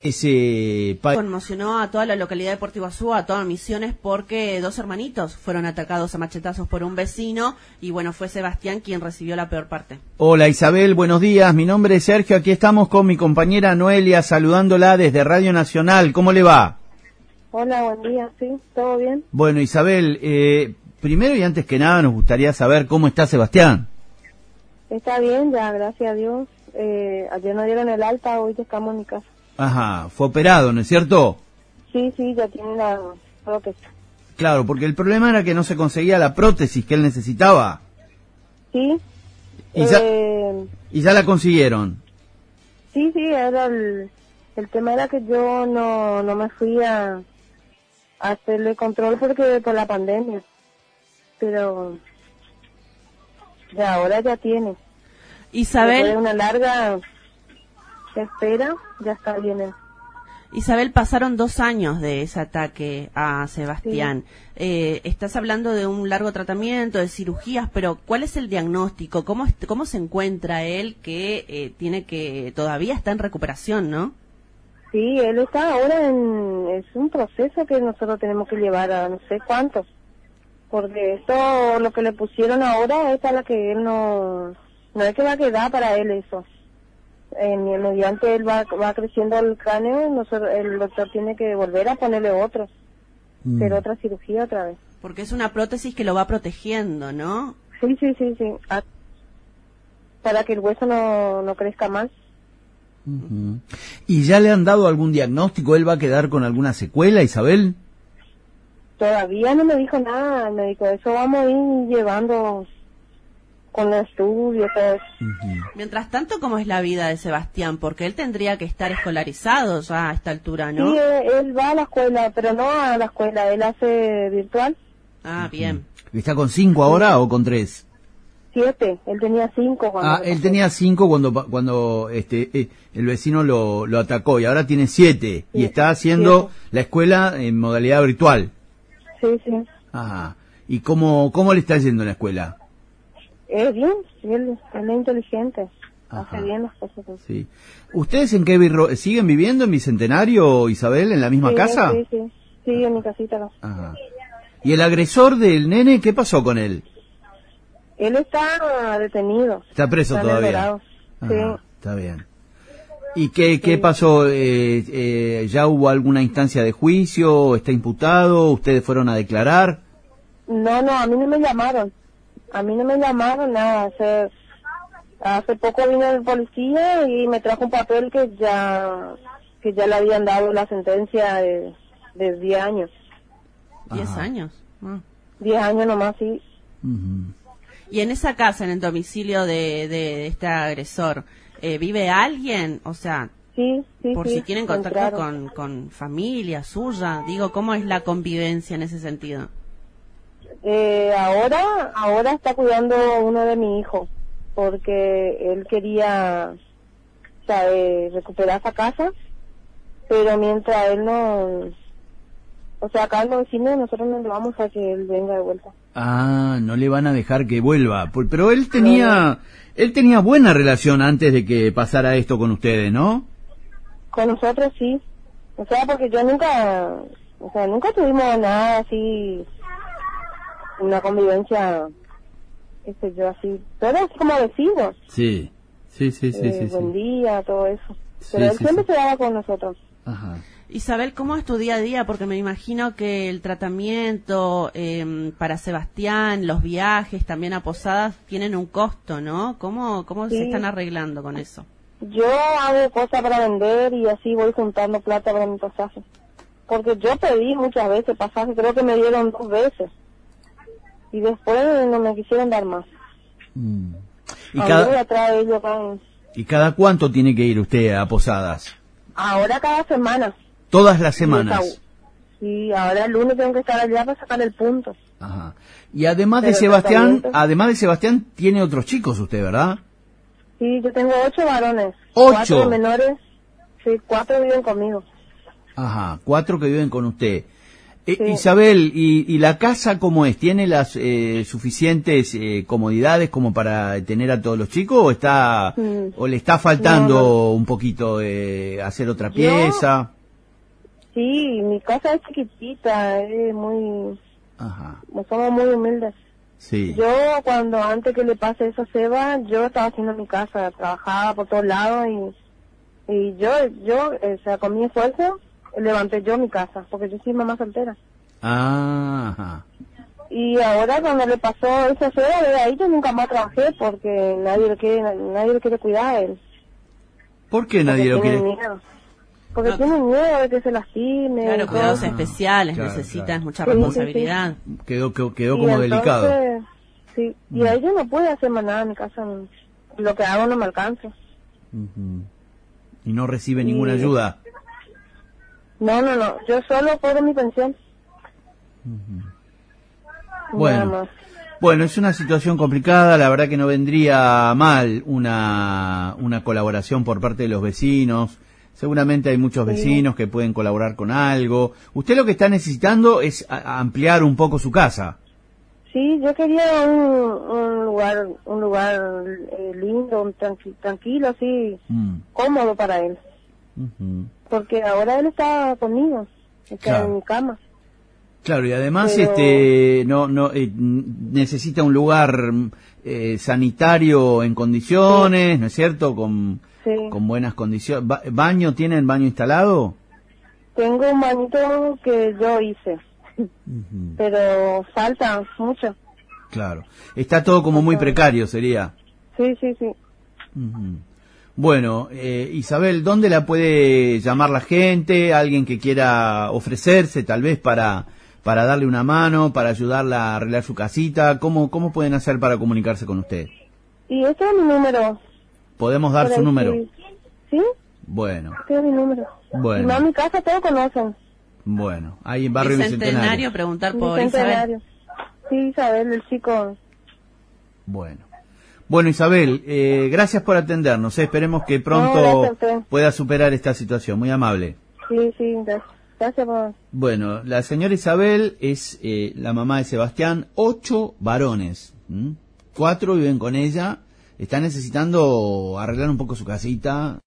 ese conmocionó a toda la localidad de Puerto Iguazú, a todas Misiones, porque dos hermanitos fueron atacados a machetazos por un vecino y bueno, fue Sebastián quien recibió la peor parte. Hola Isabel, buenos días, mi nombre es Sergio, aquí estamos con mi compañera Noelia saludándola desde Radio Nacional, ¿cómo le va? Hola, buen día, sí, ¿todo bien? Bueno Isabel, primero y antes que nada nos gustaría saber cómo está Sebastián. Está bien, ya, gracias a Dios. Ayer nos dieron el alta, hoy ya estamos en mi casa. Ajá, fue operado, ¿no es cierto? Sí, ya tiene la prótesis. Claro, porque el problema era que no se conseguía la prótesis que él necesitaba. Sí. Y ya la consiguieron. Sí, era el tema era que yo no me fui a hacerle control porque por la pandemia. Pero ya ahora ya tiene. Isabel. Después de una larga espera, ya está bien él. Isabel, pasaron 2 años de ese ataque a Sebastián. Sí. Estás hablando de un largo tratamiento, de cirugías, pero ¿cuál es el diagnóstico? ¿Cómo se encuentra él que todavía está en recuperación, no? Sí, él está ahora es un proceso que nosotros tenemos que llevar a no sé cuántos, porque esto, lo que le pusieron ahora es a la que él no es que va a quedar para él eso. Mediante él va creciendo el cráneo, el doctor tiene que volver a ponerle otro, hacer otra cirugía otra vez. Porque es una prótesis que lo va protegiendo, ¿no? Sí. Para que el hueso no crezca más. Uh-huh. ¿Y ya le han dado algún diagnóstico? ¿Él va a quedar con alguna secuela, Isabel? Todavía no me dijo nada, me dijo, eso vamos a ir llevando con el estudio, todo eso. Uh-huh. Mientras tanto, ¿cómo es la vida de Sebastián? Porque él tendría que estar escolarizado ya a esta altura, ¿no? Sí, él va a la escuela, pero no a la escuela, él hace virtual. Ah, bien. ¿Está con 5 ahora o con 3? 7, él tenía 5 cuando... él tenía 5 cuando el vecino lo atacó y ahora tiene 7 y está haciendo la escuela en modalidad virtual. Sí. Ajá. ¿Y cómo le está yendo en la escuela? Bien, él es inteligente. Ajá. Hace bien las cosas. Sí. ¿Ustedes en qué siguen viviendo en Bicentenario, Isabel, en la misma casa? Sí, en mi casita. No. Ajá. ¿Y el agresor del nene, qué pasó con él? Él está detenido. ¿Está preso todavía? Sí. Está bien. ¿Y qué pasó? ¿Ya hubo alguna instancia de juicio? ¿Está imputado? ¿Ustedes fueron a declarar? No, a mí no me llamaron. Nada. Hace poco vino el policía y me trajo un papel que ya le habían dado la sentencia de 10 años. 10 años. 10 años nomás, sí. Uh-huh. Y en esa casa, en el domicilio de este agresor, ¿vive alguien? O sea, sí, si tienen contacto con familia suya, digo, ¿cómo es la convivencia en ese sentido? Ahora está cuidando uno de mis hijos, porque él quería recuperar esa casa, pero mientras él no... O sea, acá los vecinos nosotros no le vamos a que él venga de vuelta. No le van a dejar que vuelva. Pero él tenía buena relación antes de que pasara esto con ustedes, ¿no? Con nosotros sí. O sea, porque yo nunca tuvimos nada así, una convivencia, así, todos así como vecinos. Sí. Buen día, todo eso. Pero él siempre se daba con nosotros. Ajá. Isabel, ¿cómo es tu día a día? Porque me imagino que el tratamiento para Sebastián, los viajes también a Posadas tienen un costo, ¿no? ¿Cómo se están arreglando con eso? Yo hago cosas para vender y así voy juntando plata para mi pasaje. Porque yo pedí muchas veces pasaje, creo que me dieron 2 veces. Y después no me quisieron dar más. ¿Y cada cuánto tiene que ir usted a Posadas? Ahora cada semana. ¿Todas las semanas? Sí, ahora el lunes tengo que estar allá para sacar el punto. Ajá. Y además de Sebastián, tiene otros chicos usted, ¿verdad? Sí, yo tengo 8 varones. 8. 4 menores. Sí, 4 viven conmigo. Ajá, 4 que viven con usted. Sí. Isabel, ¿y la casa cómo es? ¿Tiene las suficientes comodidades como para tener a todos los chicos o le está faltando No. un poquito hacer otra pieza? Sí, mi casa es chiquitita, es muy... Ajá, somos muy humildes. sí. Yo, antes que le pase eso a Seba, yo estaba haciendo mi casa, trabajaba por todos lados y yo, o sea, con mi esfuerzo, levanté yo mi casa, porque yo soy mamá soltera. Ajá. Y ahora cuando le pasó eso a Seba, de ahí yo nunca más trabajé porque nadie lo quiere cuidar a él. ¿Por qué nadie lo quiere? Miedo. Porque No. tienen miedo de que se lastime. Claro, y cuidados todo. especiales, Claro, necesitas claro. mucha Sí, responsabilidad. Quedó Y como entonces, delicado. Sí, y ahí yo no puedo hacer más nada en mi casa. Lo que hago no me alcanza. Ujú. Y no recibe ninguna ayuda. No, yo solo cobro mi pensión. Bueno. Nada más. Bueno, es una situación complicada, la verdad que no vendría mal una colaboración por parte de los vecinos. Seguramente hay muchos vecinos que pueden colaborar con algo. Usted lo que está necesitando es ampliar un poco su casa. Sí, yo quería un lugar lindo, tranquilo, así, cómodo para él. Ujú. Porque ahora él está conmigo, está Claro. en mi cama. Claro, y además Pero- necesita un lugar sanitario en condiciones, ¿no es cierto? Con buenas condiciones. ¿Tienen baño instalado? Tengo un bañito que yo hice, pero falta mucho. Claro. Está todo como muy precario, sería. Sí. Ujú. Bueno, Isabel, ¿dónde la puede llamar la gente? Alguien que quiera ofrecerse tal vez para darle una mano, para ayudarla a arreglar su casita. ¿Cómo pueden hacer para comunicarse con usted? Y este es mi número. ¿Podemos dar Por su ahí, número? ¿Sí? Bueno, Este es mi número. Bueno. Y más mi casa todos conocen. bueno, ahí en Barrio Bicentenario. Preguntar por Bicentenario. Isabel. Sí, Isabel, el chico. Bueno, Isabel, gracias por atendernos. Esperemos que No, pronto gracias a usted. pueda superar esta situación. Muy amable. Sí, gracias por... Bueno, la señora Isabel es la mamá de Sebastián, 8 varones, 4 viven con ella, está necesitando arreglar un poco su casita.